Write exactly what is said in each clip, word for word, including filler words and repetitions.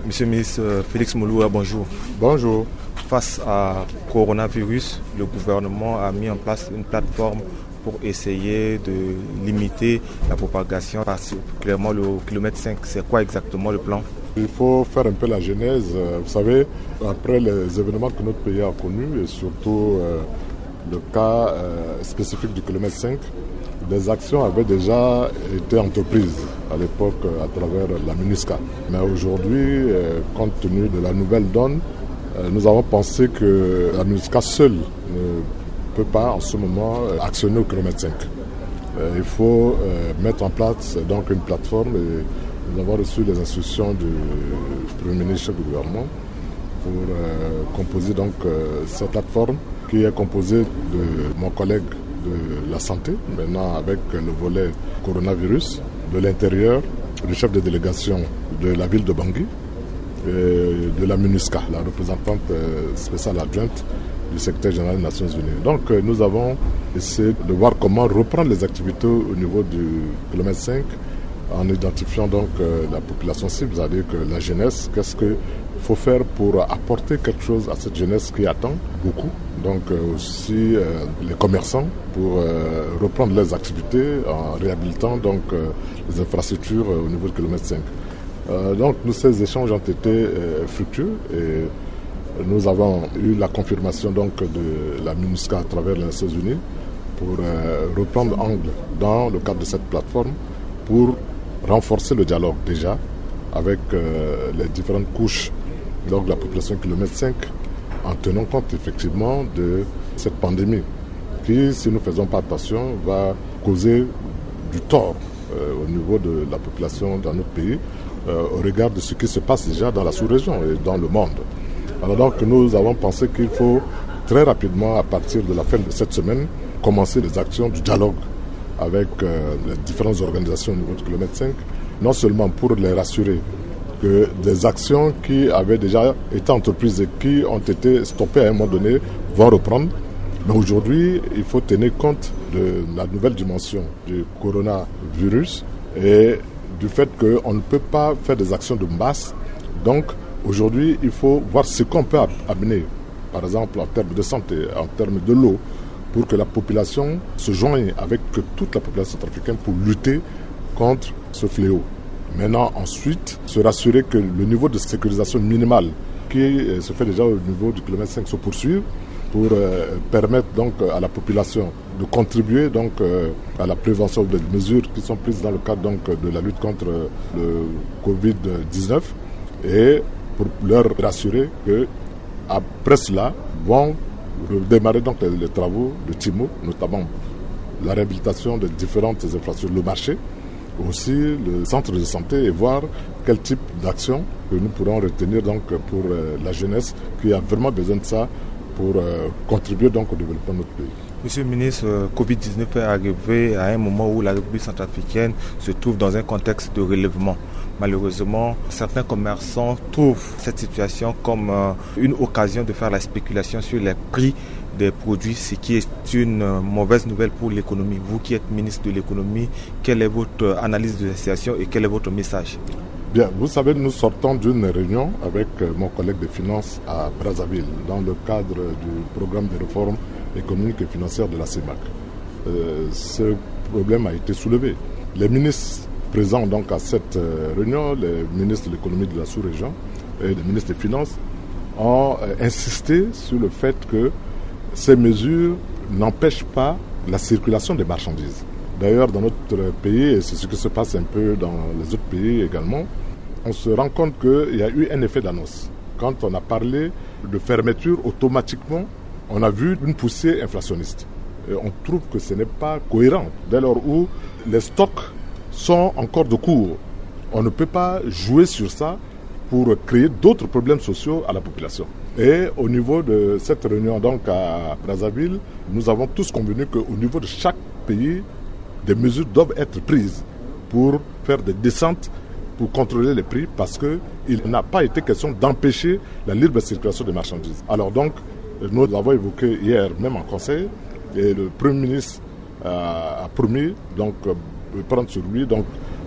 Monsieur le ministre Félix Mouloua, bonjour. Bonjour. Face à coronavirus, le gouvernement a mis en place une plateforme pour essayer de limiter la propagation, particulièrement le kilomètre cinq. C'est quoi exactement le plan? Il faut faire un peu la genèse. Vous savez, après les événements que notre pays a connus, et surtout euh, le cas euh, spécifique du kilomètre cinq, des actions avaient déjà été entreprises à l'époque à travers la MINUSCA. Mais aujourd'hui, euh, compte tenu de la nouvelle donne, euh, nous avons pensé que la MINUSCA seule ne peut pas en ce moment actionner au kilomètre cinq. Euh, il faut euh, mettre en place donc une plateforme et nous avons reçu les instructions du Premier ministre du gouvernement pour euh, composer donc euh, cette plateforme qui est composée de mon collègue de la santé, maintenant avec le volet coronavirus, de l'intérieur, le chef de délégation de la ville de Bangui, et de la MINUSCA, la représentante spéciale adjointe du secrétaire général des Nations Unies. Donc nous avons essayé de voir comment reprendre les activités au niveau du kilomètre cinq en identifiant donc la population cible, c'est-à-dire que la jeunesse, qu'est-ce qu'il faut faire pour apporter quelque chose à cette jeunesse qui attend beaucoup. Donc euh, aussi euh, les commerçants pour euh, reprendre leurs activités en réhabilitant donc euh, les infrastructures euh, au niveau du kilomètre cinq. Euh, donc nous, ces échanges ont été euh, fructueux et nous avons eu la confirmation donc de la MINUSCA à travers les Nations Unies pour euh, reprendre angle dans le cadre de cette plateforme pour renforcer le dialogue déjà avec euh, les différentes couches donc, de la population kilomètre cinq, en tenant compte effectivement de cette pandémie qui, si nous ne faisons pas attention, va causer du tort euh, au niveau de la population dans notre pays euh, au regard de ce qui se passe déjà dans la sous-région et dans le monde. Alors donc nous avons pensé qu'il faut très rapidement, à partir de la fin de cette semaine, commencer les actions du dialogue avec euh, les différentes organisations au niveau du kilomètre cinq, non seulement pour les rassurer que des actions qui avaient déjà été entreprises et qui ont été stoppées à un moment donné vont reprendre. Mais aujourd'hui, il faut tenir compte de la nouvelle dimension du coronavirus et du fait qu'on ne peut pas faire des actions de masse. Donc aujourd'hui, il faut voir ce qu'on peut amener, par exemple en termes de santé, en termes de l'eau, pour que la population se joigne avec toute la population centrafricaine pour lutter contre ce fléau. Maintenant, ensuite, se rassurer que le niveau de sécurisation minimale qui se fait déjà au niveau du kilomètre cinq se poursuive pour euh, permettre donc à la population de contribuer donc euh, à la prévention des mesures qui sont prises dans le cadre donc de la lutte contre le covid dix-neuf et pour leur rassurer que après cela vont démarrer donc les, les travaux de Timo, notamment la réhabilitation de différentes infrastructures, le marché, aussi le centre de santé et voir quel type d'action que nous pourrons retenir donc pour euh, la jeunesse qui a vraiment besoin de ça pour euh, contribuer donc au développement de notre pays. Monsieur le ministre, covid dix-neuf est arrivé à un moment où la République centrafricaine se trouve dans un contexte de relèvement. Malheureusement, certains commerçants trouvent cette situation comme euh, une occasion de faire la spéculation sur les prix des produits, ce qui est une euh, mauvaise nouvelle pour l'économie. Vous qui êtes ministre de l'économie, quelle est votre analyse de la situation et quel est votre message? Bien, vous savez, nous sortons d'une réunion avec mon collègue des finances à Brazzaville dans le cadre du programme de réforme économique et financière de la C E M A C. Euh, ce problème a été soulevé. Les ministres présents donc à cette réunion, les ministres de l'économie de la sous-région et les ministres des finances, ont insisté sur le fait que ces mesures n'empêchent pas la circulation des marchandises. D'ailleurs, dans notre pays, et c'est ce qui se passe un peu dans les autres pays également, on se rend compte qu'il y a eu un effet d'annonce. Quand on a parlé de fermeture, automatiquement, on a vu une poussée inflationniste. Et on trouve que ce n'est pas cohérent. Dès lors où les stocks sont encore de cours, on ne peut pas jouer sur ça pour créer d'autres problèmes sociaux à la population. Et au niveau de cette réunion donc à Brazzaville, nous avons tous convenu qu'au niveau de chaque pays, des mesures doivent être prises pour faire des descentes, pour contrôler les prix, parce qu'il n'a pas été question d'empêcher la libre circulation des marchandises. Alors donc, nous l'avons évoqué hier même en conseil, et le Premier ministre a promis donc, de prendre sur lui donc,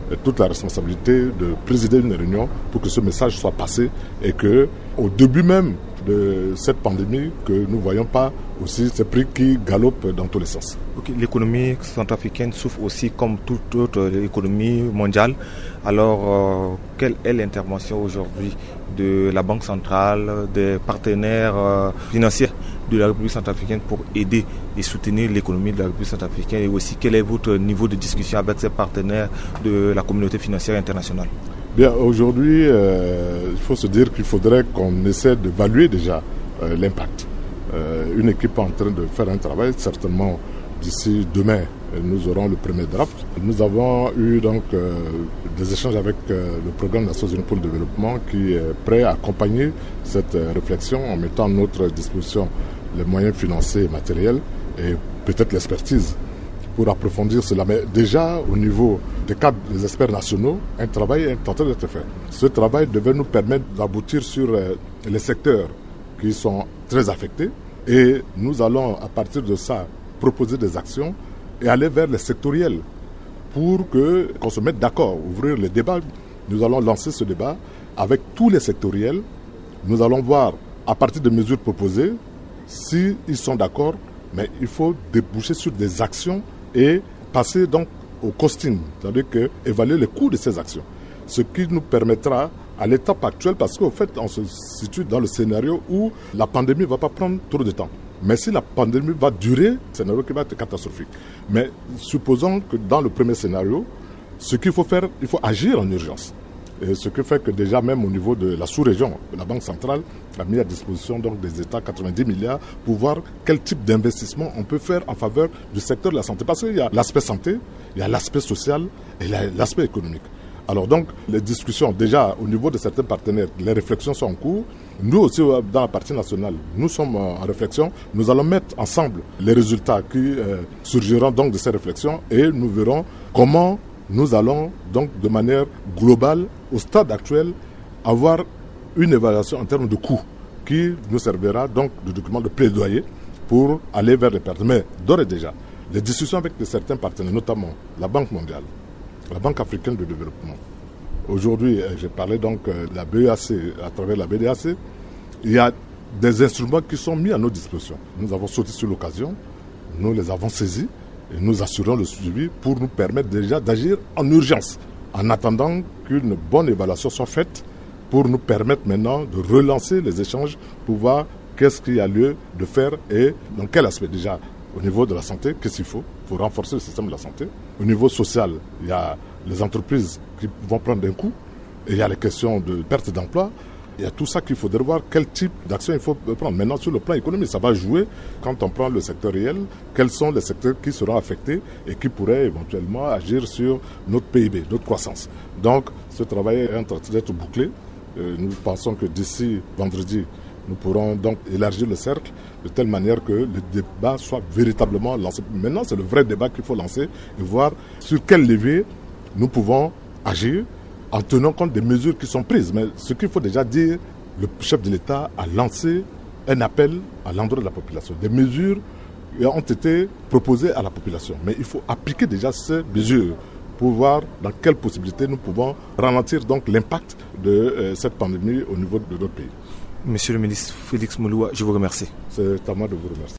toute la responsabilité de présider une réunion pour que ce message soit passé et que, au début même de cette pandémie, que nous ne voyons pas aussi ces prix qui galopent dans tous les sens. Okay. L'économie centrafricaine souffre aussi comme toute autre économie mondiale. Alors, euh, quelle est l'intervention aujourd'hui de la Banque centrale, des partenaires euh, financiers de la République centrafricaine pour aider et soutenir l'économie de la République centrafricaine, et aussi quel est votre niveau de discussion avec ces partenaires de la communauté financière internationale? Bien, aujourd'hui, euh, il faut se dire qu'il faudrait qu'on essaie d'évaluer déjà euh, l'impact. Euh, une équipe est en train de faire un travail, certainement d'ici demain, nous aurons le premier draft. Nous avons eu donc euh, des échanges avec euh, le programme des Nations Unies pour le développement qui est prêt à accompagner cette euh, réflexion en mettant à notre disposition les moyens financiers et matériels et peut-être l'expertise pour approfondir cela. Mais déjà, au niveau des cadres des experts nationaux, un travail est en train d'être fait. Ce travail devait nous permettre d'aboutir sur euh, les secteurs qui sont très affectés et nous allons, à partir de ça, proposer des actions et aller vers les sectoriels pour que, qu'on se mette d'accord, ouvrir le débat. Nous allons lancer ce débat avec tous les sectoriels. Nous allons voir, à partir des mesures proposées, s'ils sont d'accord, mais il faut déboucher sur des actions et passer donc au costing, c'est-à-dire que évaluer les coûts de ces actions. Ce qui nous permettra, à l'étape actuelle, parce qu'au fait, on se situe dans le scénario où la pandémie ne va pas prendre trop de temps. Mais si la pandémie va durer, c'est un scénario qui va être catastrophique. Mais supposons que dans le premier scénario, ce qu'il faut faire, il faut agir en urgence. Et ce qui fait que déjà même au niveau de la sous-région, la Banque centrale a mis à disposition donc des États quatre-vingt-dix milliards pour voir quel type d'investissement on peut faire en faveur du secteur de la santé. Parce qu'il y a l'aspect santé, il y a l'aspect social et l'aspect économique. Alors donc, les discussions, déjà au niveau de certains partenaires, les réflexions sont en cours. Nous aussi, dans la partie nationale, nous sommes en réflexion. Nous allons mettre ensemble les résultats qui euh, surgiront donc de ces réflexions et nous verrons comment nous allons donc de manière globale, au stade actuel, avoir une évaluation en termes de coûts qui nous servira donc de document de plaidoyer pour aller vers les pertes. Mais d'ores et déjà, les discussions avec certains partenaires, notamment la Banque mondiale, la Banque africaine de développement. Aujourd'hui, j'ai parlé donc de la B E A C, à travers la B D A C, il y a des instruments qui sont mis à nos dispositions. Nous avons sauté sur l'occasion, nous les avons saisis et nous assurons le suivi pour nous permettre déjà d'agir en urgence, en attendant qu'une bonne évaluation soit faite pour nous permettre maintenant de relancer les échanges pour voir qu'est-ce qu'il y a lieu de faire et dans quel aspect déjà. Au niveau de la santé, qu'est-ce qu'il faut? Il faut renforcer le système de la santé. Au niveau social, il y a les entreprises qui vont prendre un coup. Et il y a les questions de perte d'emploi. Il y a tout ça qu'il faudrait voir quel type d'action il faut prendre. Maintenant, sur le plan économique, ça va jouer quand on prend le secteur réel. Quels sont les secteurs qui seront affectés et qui pourraient éventuellement agir sur notre P I B, notre croissance. Donc, ce travail est en train d'être bouclé. Nous pensons que d'ici vendredi, nous pourrons donc élargir le cercle de telle manière que le débat soit véritablement lancé. Maintenant, c'est le vrai débat qu'il faut lancer et voir sur quel levier nous pouvons agir en tenant compte des mesures qui sont prises. Mais ce qu'il faut déjà dire, le chef de l'État a lancé un appel à l'endroit de la population. Des mesures ont été proposées à la population. Mais il faut appliquer déjà ces mesures pour voir dans quelles possibilités nous pouvons ralentir donc l'impact de euh, cette pandémie au niveau de notre pays. Monsieur le ministre Félix Mouloua, je vous remercie. C'est à moi de vous remercier.